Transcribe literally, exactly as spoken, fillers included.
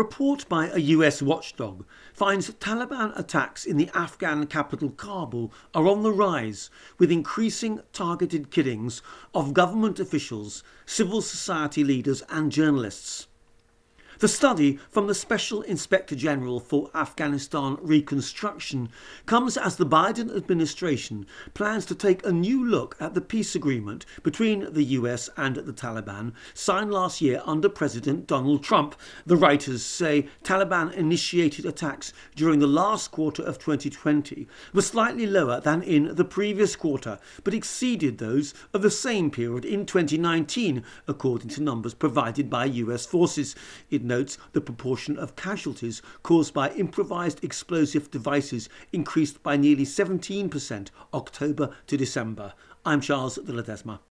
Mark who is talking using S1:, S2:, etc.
S1: report by a U S watchdog finds Taliban attacks in the Afghan capital Kabul are on the rise, with increasing targeted killings of government officials, civil society leaders and journalists. The study from the Special Inspector General for Afghanistan Reconstruction comes as the Biden administration plans to take a new look at the peace agreement between the U S and the Taliban signed last year under President Donald Trump. The writers say Taliban initiated attacks during the last quarter of twenty twenty were slightly lower than in the previous quarter, but exceeded those of the same period in twenty nineteen, according to numbers provided by U S forces. It notes the proportion of casualties caused by improvised explosive devices increased by nearly seventeen percent October to December. I'm Charles de Ledesma.